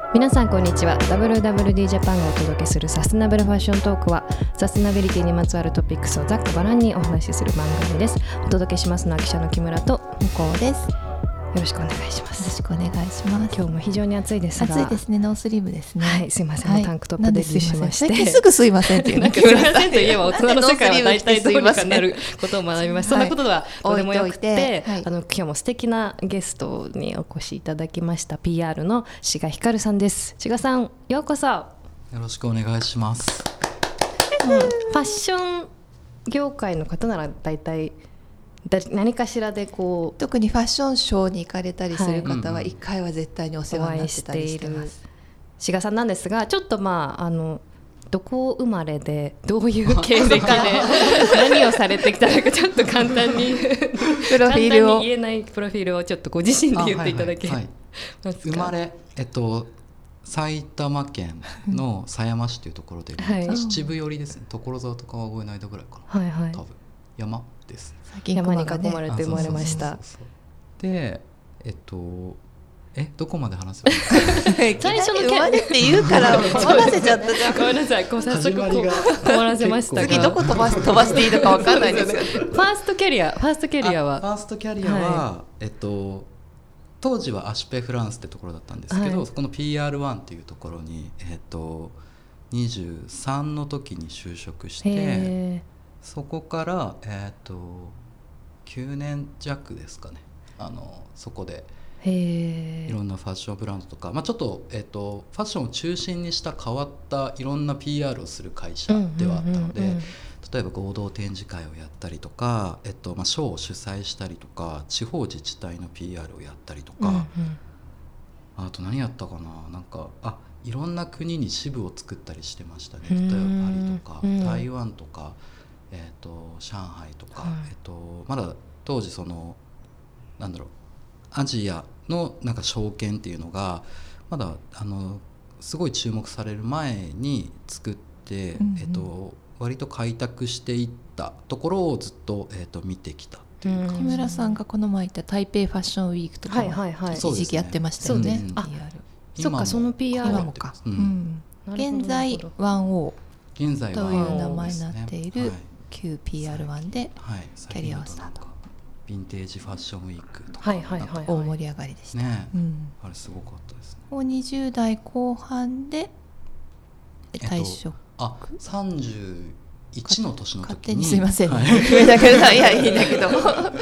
皆さんこんにちは。 WWD ジャパンがお届けするサステナブルファッショントークは、サステナビリティにまつわるトピックスをざっくばらんにお話しする番組です。お届けしますのは記者の木村と向こうです。 よろしくお願いします。 よろしくお願いします。 今日も非常に暑いですが、 暑いですね。ノースリーブですね。 はい、すいません、もうタンクトップデビューしまして、 最近すぐすいませんっていうなんかすいませんといえば大人の世界は大体どうにかなることを学びました。そんなことはどうでもよくて、今日も素敵なゲストにお越しいただきました。 PR の志賀ひかるさんです。志賀さん、ようこそ。 よろしくお願いします。 ファッション業界の方なら大体何かしらでこう、 特にファッションショーに行かれたりする方は1回は絶対にお世話になってたりしてます。 志賀さんなんですが、ちょっとどこ生まれでどういう経歴で何をされてきたのか、ちょっと簡単にプロフィールを、簡単に言えないプロフィールをちょっとご自身で言っていただけますか。 生まれ、埼玉県の狭山市というところで、秩父寄りですね。所沢と川越の間ぐらいかな、多分山です。 山に囲まれて生まれました。 で、どこまで話せばいい最初の生まれって言うから困らせちゃったじゃん。 ごめんなさい、早速困らせましたが、 次どこ飛ばしていいのか分かんないですよね。 ファーストキャリアは当時はアシュペフランスってところだったんですけど、そこの PR1 っていうところに、23の時に就職して、そこから9年弱ですかね、そこでいろんなファッションブランドとか、ちょっと、ファッションを中心にした変わったいろんな PR をする会社ではあったので、例えば合同展示会をやったりとか、ショーを主催したりとか、地方自治体の PR をやったりとか、あと何やったかな、なんかいろんな国に支部を作ったりしてましたね。例えばパリとか、台湾とか、上海とか、まだ当時アジアのなんか証券っていうのがまだすごい注目される前に作って、割と開拓していったところをずっと、見てきたっていう感じ。 木村さんがこの前行った台北ファッションウィークとか一時期やってましたよね。 そっか、その PR もか、現在 1O という名前になっている旧 PR1 でキャリアをスタート。 ヴィンテージファッションウィークとか、 大盛り上がりでしたね。 あれすごかったですね。 20代後半で退職、 31の年の時に、 勝手にすいません、だけどいやいいんだけど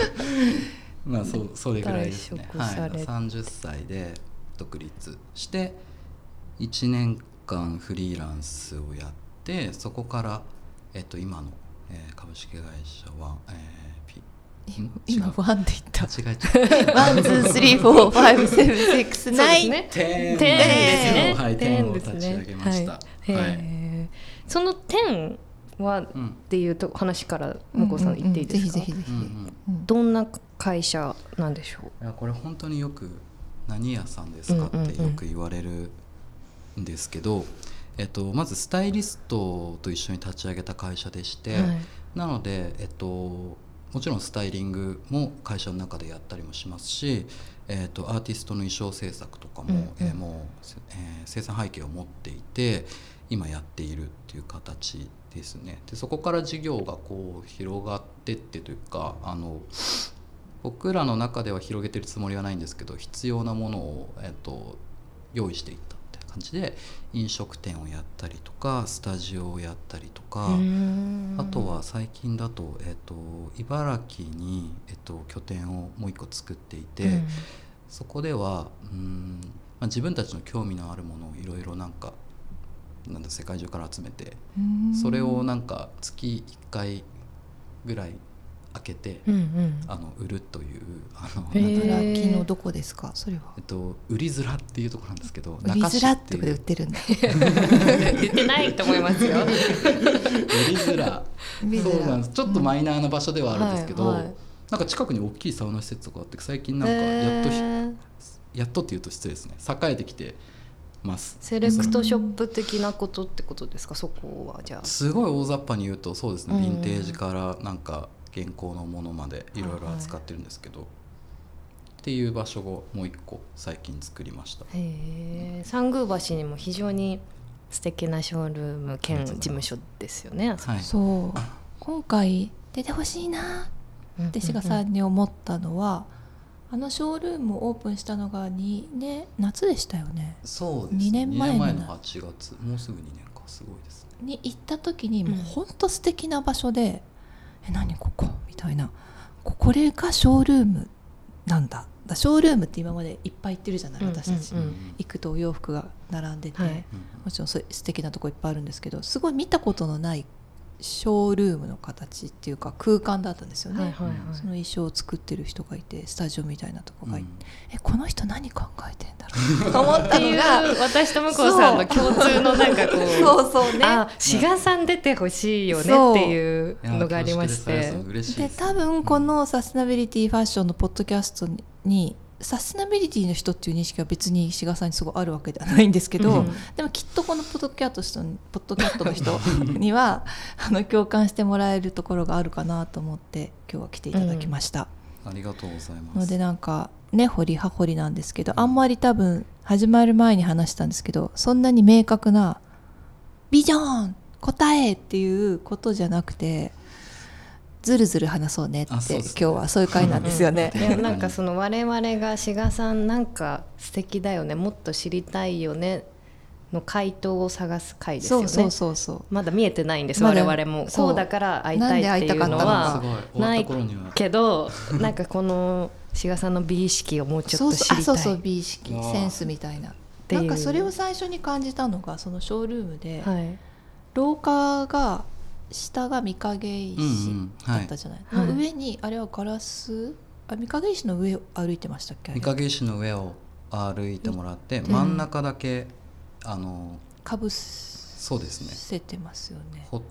それぐらいですね。30歳で独立して1年間フリーランスをやって、そこから、今の、株式会社は、 今1って言った。 間違えちゃった。 1、2、3、4、5、6、7、 10 ですね。10を立ち上げました。 その10はっていう話から向こうさん言っていいですか。 ぜひどんな会社なんでしょう。 いや、これ本当によく何屋さんですかってよく言われるんですけど、まずスタイリストと一緒に立ち上げた会社でして、なので、もちろんスタイリングも会社の中でやったりもしますし、アーティストの衣装制作とかも、もう、生産背景を持っていて今やっているっていう形ですね。でそこから事業がこう広がってってというか、僕らの中では広げてるつもりはないんですけど、必要なものを、用意していったって感じで、飲食店をやったりとかスタジオをやったりとか、あとは最近だと、茨城に、拠点をもう一個作っていて、そこでは自分たちの興味のあるものをいろいろ世界中から集めて、それを月1回ぐらい開けて、売るという、 茨城のどこですか、それは。 売りづらっていうところなんですけど、 売りづらってとこで売ってるんだ。 言ってないと思いますよ。 売りづら、そうなんです。ちょっとマイナーな場所ではあるんですけど、なんか近くに大きいサウナ施設とかあって、最近やっとっていうと失礼ですね、栄えてきてます。 セレクトショップ的なことってことですか、そこは。じゃあすごい大雑把に言うとそうですね、ヴィンテージから現行のものまでいろいろ扱ってるんですけど、 っていう場所をもう一個最近作りました。 三宮橋にも非常に素敵なショールーム兼事務所ですよね。 はい、そう今回出てほしいなって志賀さんに思ったのは、あのショールームをオープンしたのが夏でしたよね。 そうですね、2年前の8月、もうすぐ2年か、すごいですね。 に行った時にもうほんと素敵な場所で、何ここみたいな、これがショールームなんだ。ショールームって今までいっぱい行ってるじゃない、私たち、行くとお洋服が並んでて、もちろん素敵なとこいっぱいあるんですけど、すごい見たことのないショールームの形っていうか空間だったんですよね。その衣装を作ってる人がいて、スタジオみたいなとこがいて、この人何考えてんだろうと思ったのが私と向こうさんの共通のなんかこうそうね、志賀さん出てほしいよねっていうのがありまして、 で多分このサステナビリティファッションのポッドキャストにサステナビリティの人っていう認識は別に志賀さんにすごいあるわけではないんですけど、でもきっとこのポッドキャストの人には共感してもらえるところがあるかなと思って今日は来ていただきました。 ありがとうございます。 のでなんか根掘り葉掘りなんですけど、あんまり多分始まる前に話したんですけど、そんなに明確なビジョン答えっていうことじゃなくて、ずるずる話そうねって、今日はそういう回なんですよね。 いやなんかその我々が志賀さんなんか素敵だよね、もっと知りたいよねの回答を探す回ですよね。そうまだ見えてないんです、我々も。こうだから会いたいっていうのはないけど、なんかこの志賀さんの美意識をもうちょっと知りたい。 そう美意識、センスみたいな。なんかそれを最初に感じたのが、そのショールームで、廊下が下が御影石だったじゃない、の上にあれはガラス、御影石の上を歩いてましたっけ。 御影石の上を歩いてもらって、真ん中だけかぶせてますよね。 掘って、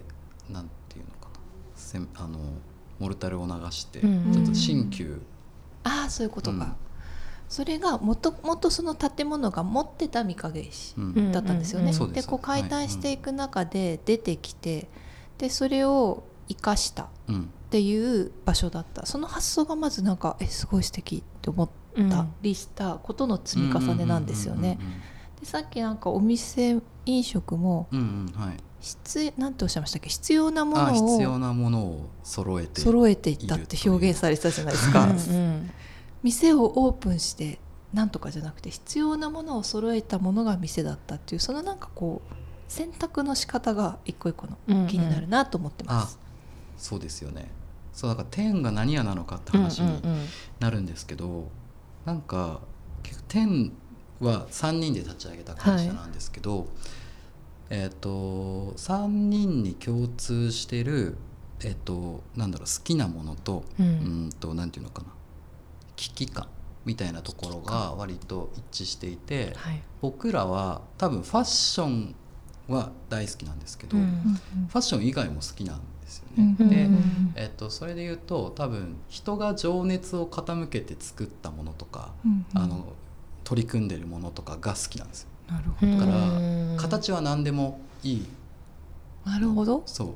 なんていうのかな、モルタルを流して、ちょっと新旧、 そういうことか。それがもともとその建物が持ってた御影石だったんですよね。でこう解体していく中で出てきて、でそれを生かしたっていう場所だった。その発想がまずなんかすごい素敵って思ったりしたことの積み重ねなんですよね。でさっきなんかお店飲食もなんておっしゃいましたっけ、必要なものを揃えていったって表現されてたじゃないですか。店をオープンしてなんとかじゃなくて、必要なものを揃えたものが店だったっていう、そのなんかこう選択の仕方が一個一個の気になるなと思ってます。 そうですよね。そうだから天が何屋なのかって話になるんですけど、なんか結構天は3人で立ち上げた会社なんですけど、3人に共通してるなんだろう、好きなものと、なんていうのかな、危機感みたいなところが割と一致していて、僕らは多分ファッションは大好きなんですけど、ファッション以外も好きなんですよね。で、それで言うと多分人が情熱を傾けて作ったものとか、取り組んでるものとかが好きなんですよ。 なるほど。 だから形は何でもいい。 なるほど。 そう、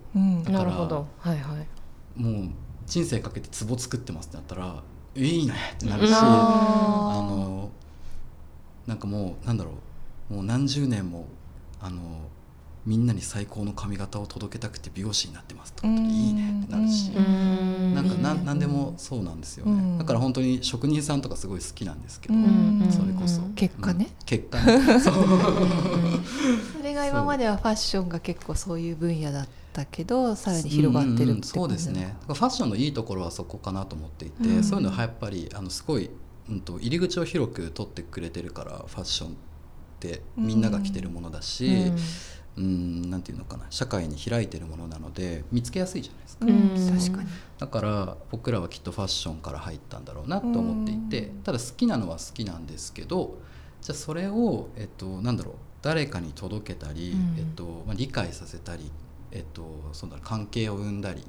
だからもう人生かけて壺作ってますってなったらいいねってなるし、なんかもうなんだろう、もう何十年もみんなに最高の髪型を届けたくて美容師になってますとかいいねってなるし、なんか何でもそうなんですよね。だから本当に職人さんとかすごい好きなんですけど、それこそ結果ね、それが今まではファッションが結構そういう分野だったけど、さらに広がってるって。 そうですね。ファッションのいいところはそこかなと思っていて、そういうのはやっぱりすごい、入り口を広く取ってくれてるから、ファッションってみんなが着てるものだし、なんていうのかな、社会に開いてるものなので見つけやすいじゃないですか。 確かに。 だから僕らはきっとファッションから入ったんだろうなと思っていて、ただ好きなのは好きなんですけど、じゃあそれをなんだろう、誰かに届けたり、理解させたり、その関係を生んだり、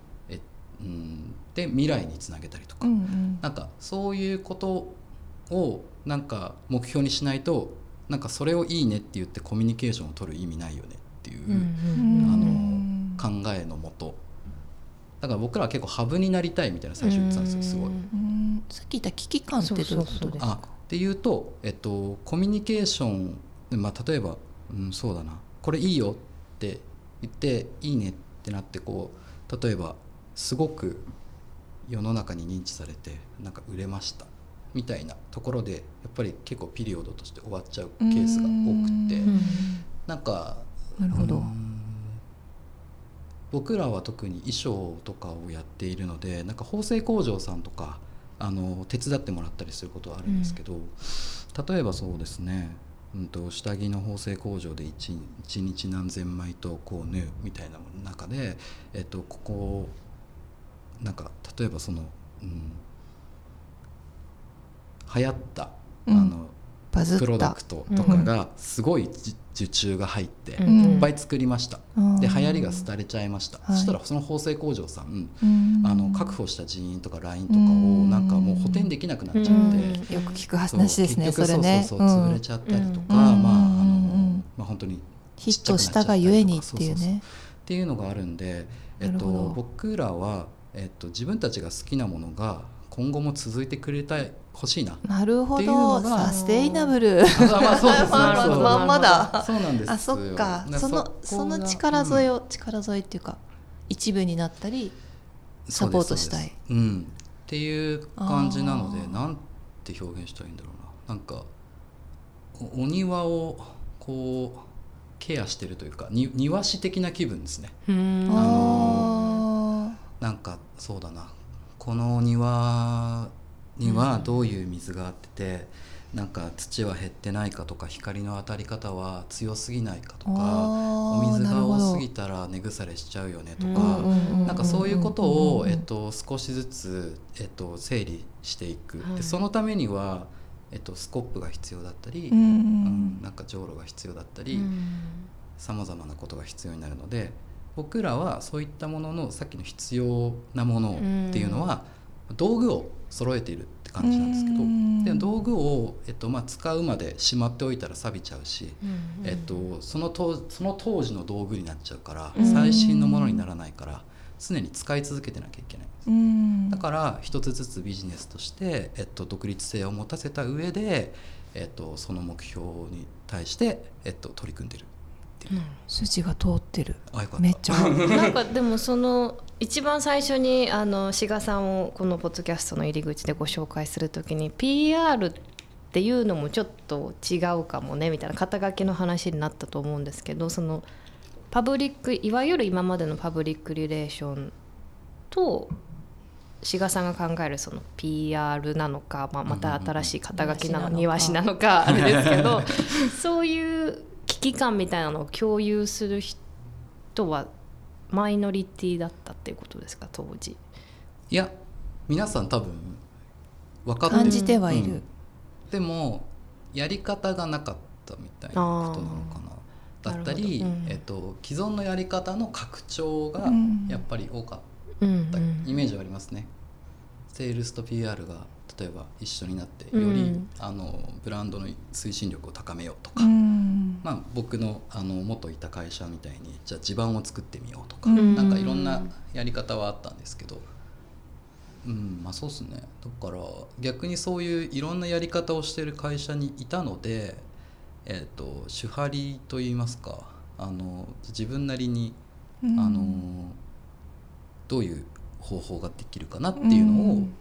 で未来につなげたりとか、なんかそういうことをなんか目標にしないと、なんかそれをいいねって言ってコミュニケーションを取る意味ないよねっていう、考えのもと、だから僕らは結構ハブになりたいみたいな最初言ってたんですよ。すごいさっき言った危機感ってどういうことですか？ っていうと、コミュニケーション、例えば、そうだな、これいいよって言っていいねってなって例えばすごく世の中に認知されてなんか売れましたみたいなところでやっぱり結構ピリオドとして終わっちゃうケースが多くて、なんかなるほど、 僕らは特に衣装とかをやっているので、なんか縫製工場さんとか手伝ってもらったりすることはあるんですけど、例えばそうですね、下着の縫製工場で1日何千枚とこう縫うみたいな中で、ここなんか例えばその、流行ったプロダクトとかがすごい受注が入っていっぱい作りました、で流行りが廃れちゃいました、そしたらその縫製工場さん、確保した人員とかラインとかをなんかもう補填できなくなっちゃって、 よく聞く話ですね。それね、 潰れちゃったりとか、本当にヒットしたがゆえにっていうねっていうのがあるんで、僕らは、自分たちが好きなものが今後も続いてくれてほしいな。 なるほど、サステイナブル。 そうですね。 まんまだ。 そうなんですよ。 そっか。その力添えっていうか一部になったりサポートしたい。 っていう感じなので、なんて表現したらいいんだろうな。なんかお庭をこうケアしてるというか、庭師的な気分ですね。なんかそうだな。この庭にはどういう水があってて、なんか土は減ってないかとか、光の当たり方は強すぎないかとか、お水が多すぎたら根腐れしちゃうよねとか、なんかそういうことを、少しずつ、整理していく、でそのためには、スコップが必要だったり、なんかじょうろが必要だったり、さまざまなことが必要になるので、僕らはそういったもののさっきの必要なものっていうのは道具を揃えているって感じなんですけど、で道具を、使うまでしまっておいたら錆びちゃうし、その当時の道具になっちゃうから、最新のものにならないから常に使い続けてなきゃいけないんです。だから一つずつビジネスとして、独立性を持たせた上で、その目標に対して、取り組んでる。 筋が通ってる。めっちゃなんかでもその一番最初に志賀さんをこのポッドキャストの入り口でご紹介するときに PR っていうのもちょっと違うかもねみたいな肩書きの話になったと思うんですけど、そのパブリック、いわゆる今までのパブリックリレーションと志賀さんが考えるその PR なのか、また新しい肩書きなの庭師なのかあれですけどそういう危機感みたいなのを共有する人はマイノリティだったっていうことですか、当時？ いや、皆さん多分分かってる、 感じてはいる、 でもやり方がなかったみたいなことなのかな、だったり、既存のやり方の拡張がやっぱり多かったイメージはありますね。セールスと PR が例えば一緒になってより、ブランドの推進力を高めようとか、僕の元いた会社みたいにじゃあ地盤を作ってみようとか、なんかいろんなやり方はあったんですけど、そうですね。だから逆にそういういろんなやり方をしている会社にいたので、手張りといいますか、自分なりに、どういう方法ができるかなっていうのを、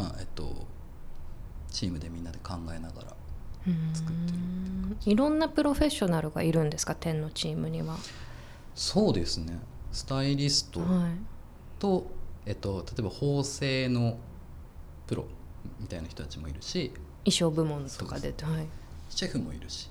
チームでみんなで考えながら作ってる。 いろんなプロフェッショナルがいるんですか、天のチームには？ そうですね。スタイリストと、例えば縫製のプロみたいな人たちもいるし、 衣装部門とかで、 シェフもいるし、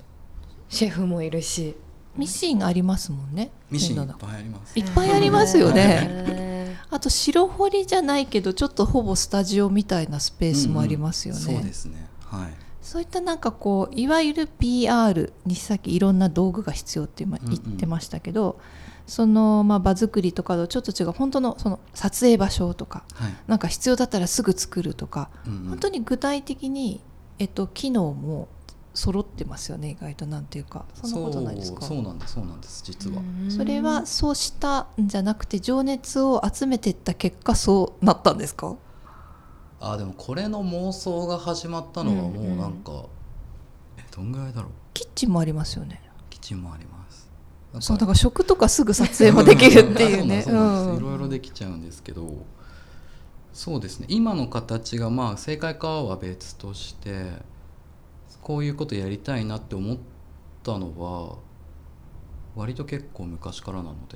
ミシンありますもんね。 ミシンいっぱいあります。 いっぱいありますよね。あと白彫りじゃないけどちょっとほぼスタジオみたいなスペースもありますよね。 そうですね。はい。 そういったなんかこういわゆる PR にさっきいろんな道具が必要って言ってましたけど、その場作りとかとちょっと違う本当のその撮影場所とか、なんか必要だったらすぐ作るとか、本当に具体的に機能も揃ってますよね、意外と。なんていうか、そんなことないですか？ そうなんです実は。 それはそうしたんじゃなくて情熱を集めていった結果そうなったんですか？ でもこれの妄想が始まったのはもうなんか、どんぐらいだろう。 キッチンもありますよね。 キッチンもあります。 そうだから食とかすぐ撮影もできるっていうね。 そうなんです。いろいろできちゃうんですけど、そうですね、今の形がまあ正解かは別としてこういうことやりたいなって思ったのは割と結構昔からなので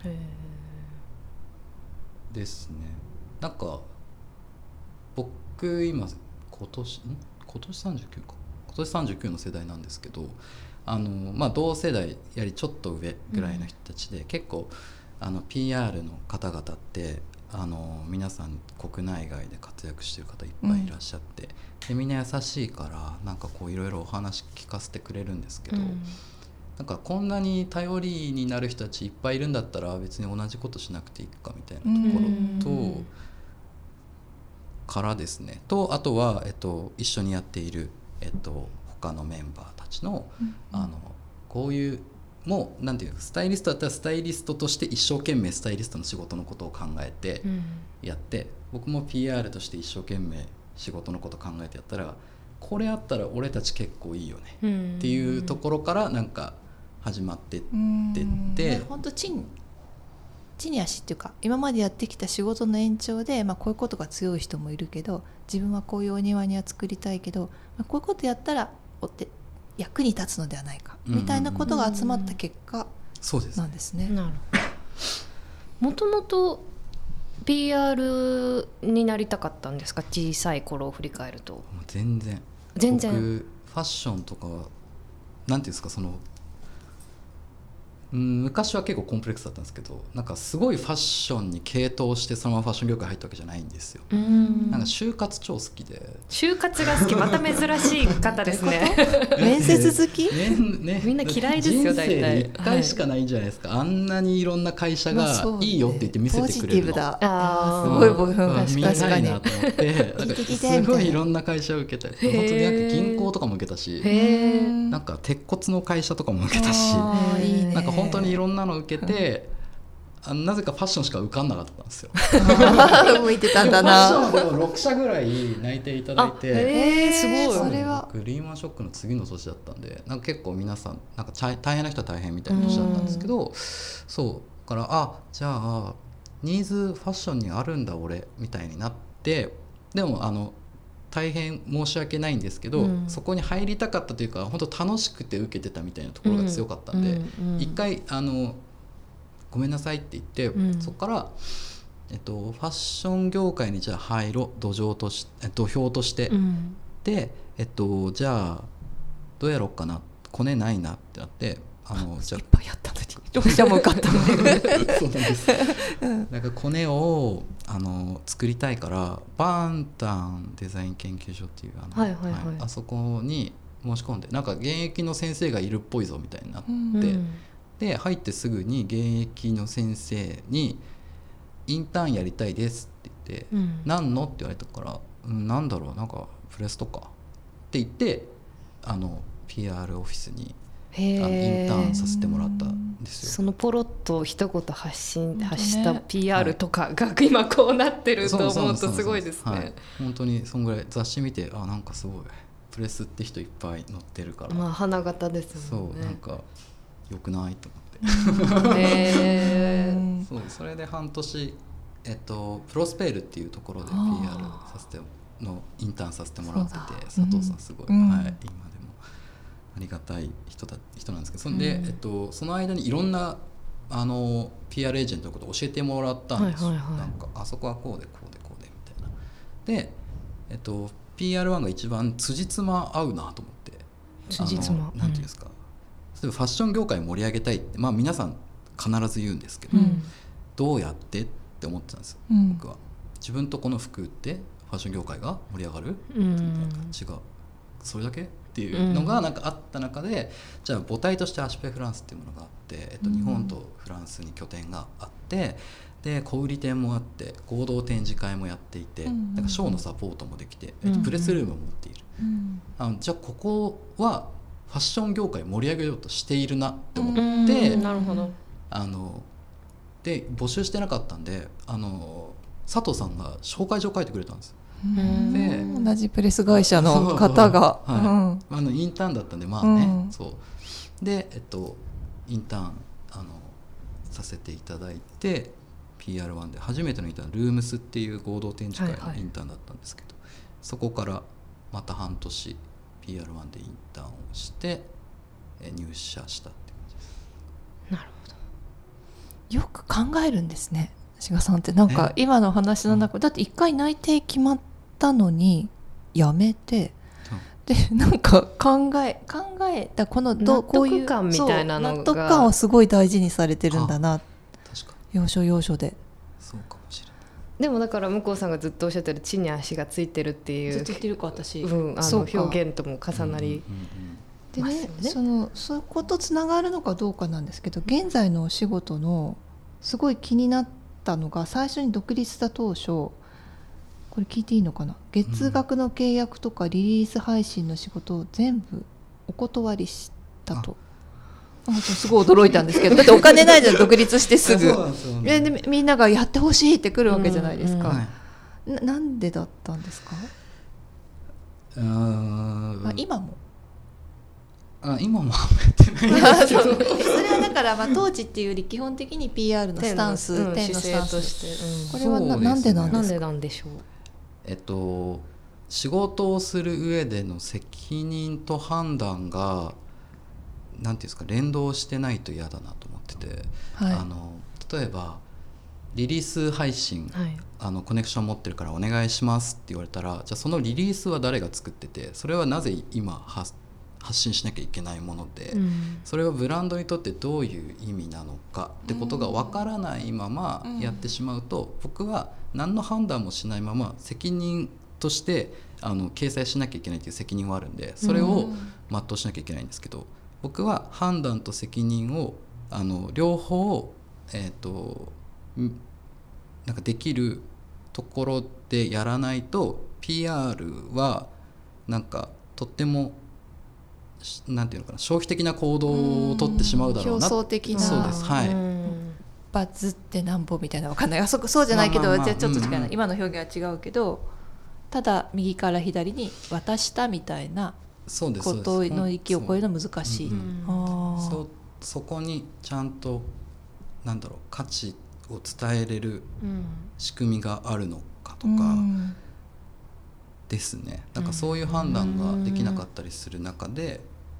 ですね。なんか僕今年39か、今年39の世代なんですけど、まあ、同世代やりちょっと上ぐらいの人たちで、結構PR の方々って皆さん国内外で活躍してる方いっぱいいらっしゃって、でみんな優しいからなんかこういろいろお話聞かせてくれるんですけど、なんかこんなに頼りになる人たちいっぱいいるんだったら別に同じことしなくていいかみたいなところとからですね、とあとは、一緒にやっている、他のメンバーたちの、こういうもうなんていうかスタイリストだったらスタイリストとして一生懸命スタイリストの仕事のことを考えてやって、僕も PR として一生懸命仕事のことを考えてやったらこれあったら俺たち結構いいよねっていうところからなんか始まってってって本当地に足っていうか今までやってきた仕事の延長で、こういうことが強い人もいるけど自分はこういうお庭には作りたいけど、こういうことやったら役に立つのではないかみたいなことが集まった結果なんですね。 もともと PR になりたかったんですか？小さい頃を振り返ると。 全然僕ファッションとかなんていうんですか、昔は結構コンプレックスだったんですけど、なんかすごいファッションに傾倒してそのままファッション業界入ったわけじゃないんですよ。なんか就活超好きで。 就活が好き、また珍しい方ですね。 面接好き、 みんな嫌いですよ。大体人生で1回しかないんじゃないですか、あんなにいろんな会社がいいよって言って見せてくれるの、 ポジティブだ。すごい僕見たいなと思ってすごいいろんな会社を受けたり、本当になんか銀行とかも受けたし、なんか鉄骨の会社とかも受けたし、なんか本当にいろんなの受けて、なぜかファッションしか受かんなかったんですよ。 向いてたんだな。 ファッションでも6社ぐらい内定いただいて、 すごい。それは僕リーマンショックの次の年だったんで、なんか結構皆さんなんか大変な人は大変みたいな年だったんですけど、そうからじゃあニーズファッションにあるんだ俺みたいになって、でも大変申し訳ないんですけど、そこに入りたかったというか本当楽しくて受けてたみたいなところが強かったんで、一回ごめんなさいって言って、そこから、ファッション業界にじゃあ入ろう、土俵として、で、じゃあどうやろうかな、コネないなってなって、 じゃあいっぱいやったのに6社も受かったのでそうなんです、なんかコネを作りたいからバーンタンデザイン研究所っていうあそこに申し込んで、なんか現役の先生がいるっぽいぞみたいになって、で入ってすぐに現役の先生にインターンやりたいですって言って、何のって言われたから、なんだろう、なんかプレスとかって言ってPR オフィスにインターンさせてもらったんですよ。 そのポロッと一言発した PR とかが今こうなってると思うとすごいですね。 本当にそんぐらい雑誌見て、なんかすごいプレスって人いっぱい載ってるから、 花形ですもんね。 そうなんか良くないと思ってそう、それで半年、プロスペールっていうところで PR させてのインターンさせてもらってて、佐藤さんすごい、今でもありがたい人なんですけど、そんで、その間にいろんなPR エージェントのことを教えてもらったんですよ。なんかあそこはこうでこうでこうでみたいな。で、PR1 が一番辻褄合うなと思って、 辻褄なんていうんですか、例えばファッション業界盛り上げたいって、皆さん必ず言うんですけど、どうやってって思ってたんですよ、僕は。自分とこの服ってファッション業界が盛り上がる、違う、それだけっていうのがなんかあった中で、じゃあ母体としてアシュペフランスっていうものがあって、日本とフランスに拠点があって、で小売店もあって合同展示会もやっていて、なんかショーのサポートもできて、プレスルームも持っている、じゃあここはファッション業界盛り上げようとしているなって思って、 なるほど。 で募集してなかったんで、佐藤さんが紹介状書いてくれたんです。 で同じプレス会社の方が、 インターンだったんでまあね、そうで、インターンさせていただいて PR1 で初めてのインターンルームスっていう合同展示会のインターンだったんですけど、そこからまた半年 PR1 でインターンをして入社したって感じです。 なるほど。よく考えるんですね、志賀さんって。なんか今の話の中だって一回内定決まったのに辞めて、でなんか考えたこの納得感みたいなのが納得感をすごい大事にされてるんだな。 確か要所要所で。 そうかもしれない。 でもだから向こうさんがずっとおっしゃってる地に足がついてるっていうずっと言ってるか私、 表現とも重なり、 でね、そういうことつながるのかどうかなんですけど、現在のお仕事のすごい気になったのが、最初に独立した当初、これ聞いていいのかな、月額の契約とかリリース配信の仕事を全部お断りしたと。すごい驚いたんですけど、だってお金ないじゃん独立してすぐでみんながやってほしいって来るわけじゃないですか、なんでだったんですか？今も今もやってないですけどそれはだから、当時っていうより基本的に PR のスタンス、 店のスタンスとして、 これはなんでなんですか？ なんでなんでしょう。 仕事をする上での責任と判断がなんていうんですか、連動してないと嫌だなと思ってて、例えばリリース配信、コネクション持ってるからお願いしますって言われたら、じゃあそのリリースは誰が作ってて、それはなぜ今発信しなきゃいけないもので、それはブランドにとってどういう意味なのかってことが分からないままやってしまうと、僕は何の判断もしないまま責任として掲載しなきゃいけないという責任はあるんで、それを全うしなきゃいけないんですけど、僕は判断と責任を両方、なんかできるところでやらないと PR はなんかとってもなんていうのかな、消費的な行動をとってしまうだろうな。 競争的な。 そうです、はい。 バズってなんぼみたいな、わかんない、そうじゃないけど、じゃあちょっと違う、今の表現は違うけど、ただ右から左に渡したみたいなことの域を超えるの難しい。 そこにちゃんとなんだろう、価値を伝えれる仕組みがあるのかとかですね。なんかそういう判断ができなかったりする中で、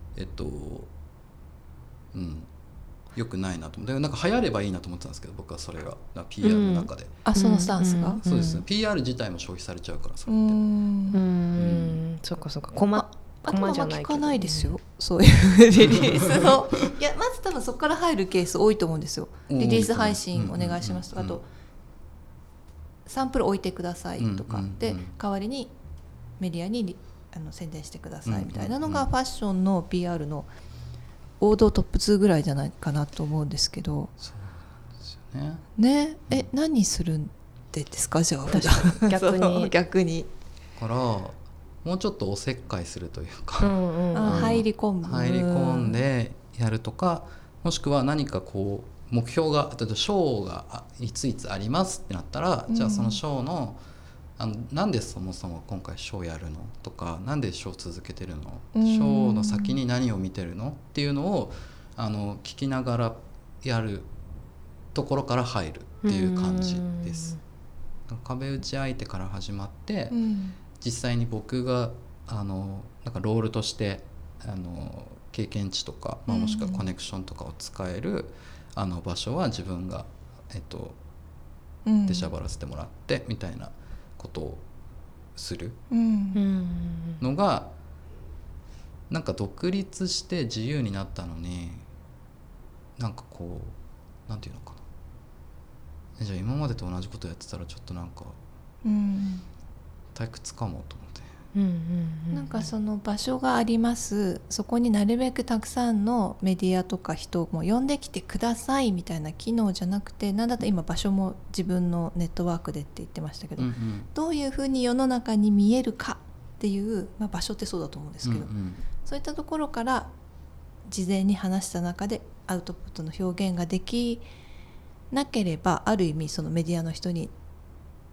よくないなと思って、なんか流行ればいいなと思ってたんですけど、僕はそれが PR の中で、 そのスタンスが、 そうですね、PR 自体も消費されちゃうから、それってそうかそうか、 あとは聞かないですよ、そういうリリースのいや、まず多分そこから入るケース多いと思うんですよ。リリース配信お願いしますとか、あとサンプル置いてくださいとかで、代わりにメディアに宣伝してくださいみたいなのがファッションの PR の王道トップ2ぐらいじゃないかなと思うんですけど。 そうなんですよね。 何するんですか、じゃあ逆にからもうちょっとおせっかいするというか、 入り込んでやるとか、もしくは何かこう目標が、例えばショーがいついつありますってなったら、じゃあそのショーのなんでそもそも今回ショーやるのとか、なんでショー続けてるの、ショーの先に何を見てるのっていうのを聞きながらやるところから入るっていう感じです。壁打ち相手から始まって、実際に僕がなんかロールとして経験値とか、もしくはコネクションとかを使える場所は自分が出しゃばらせてもらってみたいなことをするのが、なんか独立して自由になったのに、なんかこうなんていうのかな、じゃあ今までと同じことやってたらちょっとなんか退屈かもと思って、 なんかその場所があります、そこになるべくたくさんのメディアとか人も呼んできてくださいみたいな機能じゃなくて、なんだったら今場所も自分のネットワークでって言ってましたけど、どういうふうに世の中に見えるかっていう、場所ってそうだと思うんですけど、そういったところから事前に話した中でアウトプットの表現ができなければ、ある意味そのメディアの人に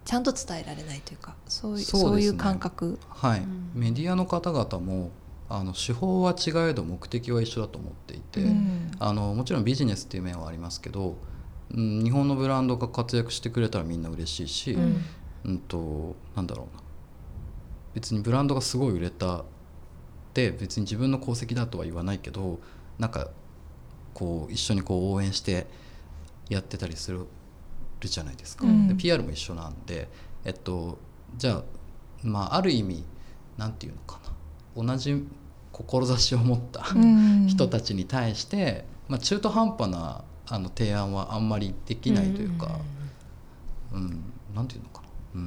ちゃんと伝えられないというか、そういう感覚、 はい、メディアの方々も手法は違えど目的は一緒だと思っていて、もちろんビジネスっていう面はありますけど、日本のブランドが活躍してくれたらみんな嬉しいし、なんだろうな、別にブランドがすごい売れたって別に自分の功績だとは言わないけど、なんかこう一緒にこう応援してやってたりするじゃないですか、で PR も一緒なんで、じゃあ、ある意味なんていうのかな、同じ志を持った人たちに対して、中途半端な提案はあんまりできないというか、なんていうのかな、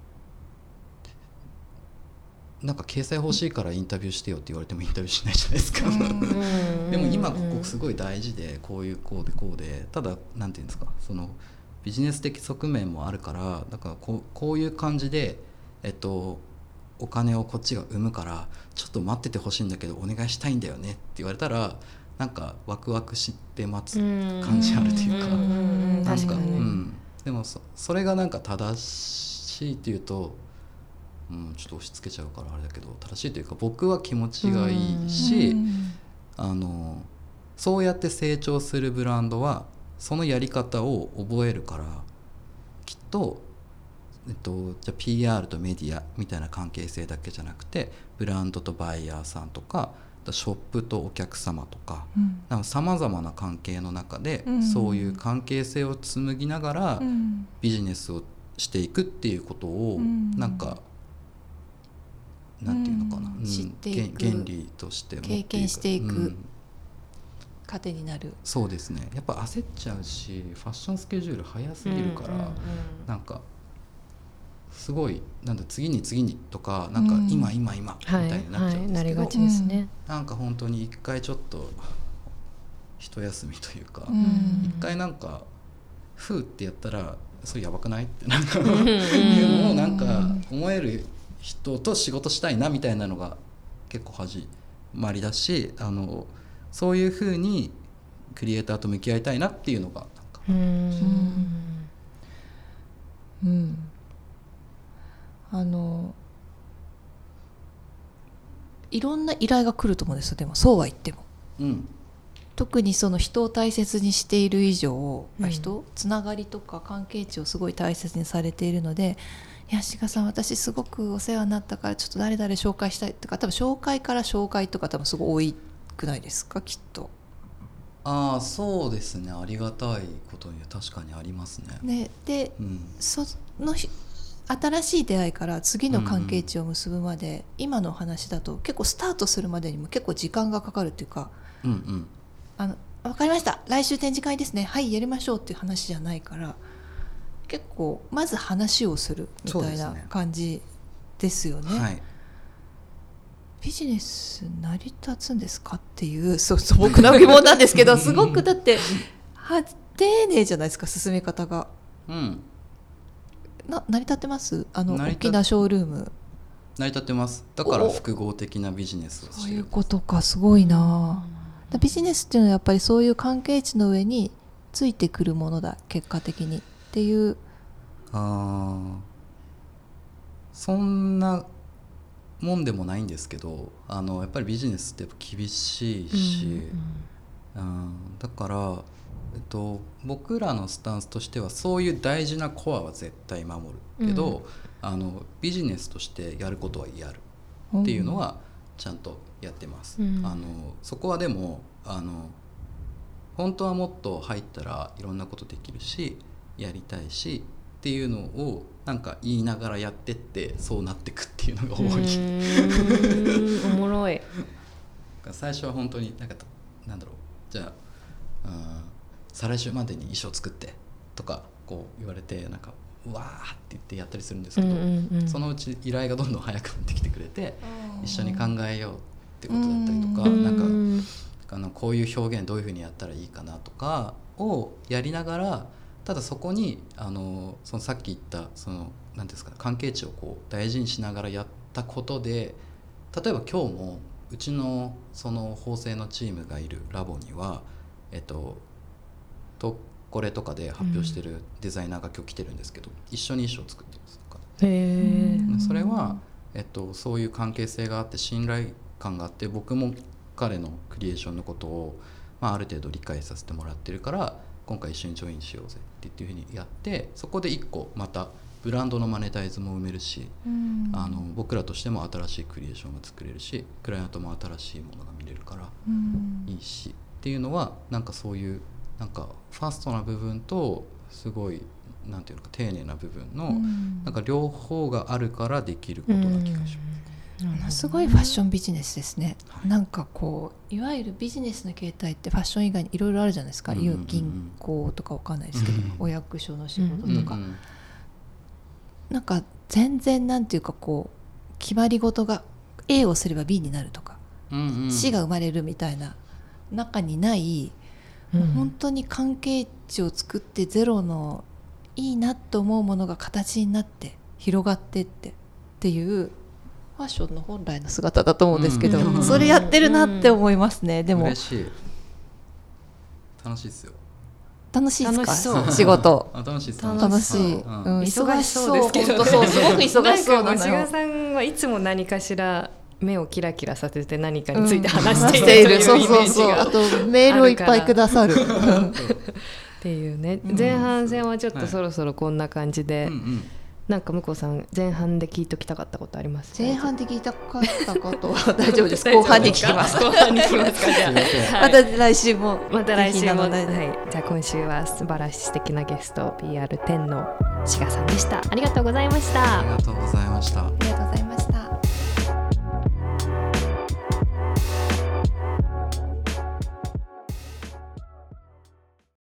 なんか掲載欲しいからインタビューしてよって言われてもインタビューしないじゃないですかでも今ここすごい大事で、こうでただなんていうんですか、そのビジネス的側面もあるから、だからこういう感じでお金をこっちが生むからちょっと待っててほしいんだけどお願いしたいんだよねって言われたら、なんかワクワクして待つ感じあるというか、なんか、でもそれがなんか正しいっていうと、ちょっと押し付けちゃうからあれだけど、正しいというか僕は気持ちがいいし、そうやって成長するブランドはそのやり方を覚えるから、きっとじゃあ PR とメディアみたいな関係性だけじゃなくて、ブランドとバイヤーさんとかショップとお客様とか、さまざまな関係の中で、そういう関係性を紡ぎながらビジネスをしていくっていうことを、なんかなんていうのかな、 知っていく、 原理として経験していく糧になる。 そうですね、やっぱ焦っちゃうし、ファッションスケジュール早すぎるから、なんかすごいなんだ次にとか、なんか今みたいになっちゃうんですけど、 なりがちですね。 なんか本当に一回ちょっと一休みというか、一回なんかふーってやったらそれやばくないってなんかいうのをなんか思える人と仕事したいなみたいなのが結構始まりだし、そういうふうにクリエイターと向き合いたいなっていうのがなんか、 いろんな依頼が来ると思うんですよ。でもそうは言っても、特にその人を大切にしている以上、つながりとか関係値をすごい大切にされているので、いや志賀さん私すごくお世話になったからちょっと誰々紹介したいとか、多分紹介から紹介とか多分すごい多くないですか、きっと。 そうですね、ありがたいことに確かにありますね。 で、その新しい出会いから次の関係値を結ぶまで、今の話だと結構スタートするまでにも結構時間がかかるっていうか、分かりました、来週展示会ですね、はいやりましょうっていう話じゃないから、結構まず話をするみたいな感じですよね。ビジネス成り立つんですかっていう素朴な疑問なんですけどすごくだって丁寧じゃないですか、進め方が。成り立ってます？大きなショールーム成り立ってます。だから複合的なビジネスをしてる。 そういうことか、すごいな。ビジネスっていうのはやっぱりそういう関係値の上についてくるものだ、結果的にっていう。 そんなもんでもないんですけど、やっぱりビジネスって厳しいし、だから、僕らのスタンスとしてはそういう大事なコアは絶対守るけど、ビジネスとしてやることはやるっていうのはちゃんとやってます。そこはでも本当はもっと入ったらいろんなことできるしやりたいしっていうのをなんか言いながらやってってそうなってくっていうのが多い。 おもろい。 最初は本当になんだろう、じゃあ再来週までに衣装作ってとかこう言われて、なんかうわーって言ってやったりするんですけど、そのうち依頼がどんどん早くなってきてくれて、一緒に考えようってことだったりとか、なんかこういう表現どういうふうにやったらいいかなとかをやりながら、ただそこにそのさっき言ったその何ですか、関係値をこう大事にしながらやったことで、例えば今日もうちのその縫製のチームがいるラボには、 これとかで発表してるデザイナーが今日来てるんですけど、一緒に衣装を作ってますとか。それは、そういう関係性があって信頼感があって、僕も彼のクリエーションのことを、ある程度理解させてもらってるから今回一緒にジョインしようぜっていうふうにやって、そこで一個またブランドのマネタイズも埋めるし、僕らとしても新しいクリエーションが作れるし、クライアントも新しいものが見れるからいいしっていうのは、なんかそういうなんかファストな部分とすごいなんていうのか丁寧な部分のなんか両方があるからできることな気がします。 すごいファッションビジネスですね、なんかこういわゆるビジネスの形態ってファッション以外にいろいろあるじゃないですか、銀行とかわかんないですけど、お役所の仕事とか、なんか全然なんていうかこう決まり事が A をすれば B になるとか、C が生まれるみたいな中にない、本当に関係値を作ってゼロのいいなと思うものが形になって広がってっていうファッションの本来の姿だと思うんですけど、それやってるなって思いますね。でも嬉しい、楽しいですよ。 楽しいですか仕事。 楽しい、 忙しそうですけど、 すごく忙しそうなのよ。 志賀さんはいつも何かしら目をキラキラさせて何かについて話しているというイメージがあとメールをいっぱいくださるっていうね。前半戦はちょっとそろそろこんな感じで、なんか向こうさん前半で聞いときたかったことあります？ 前半で聞いたかったことは大丈夫です。後半に聞きます。 後半に聞きますか。じゃあ、 また来週も。 はい、じゃあ今週は素晴らしい素敵なゲスト PR10 の志賀さんでした。ありがとうございました。 ありがとうございました。 ありがとうございました。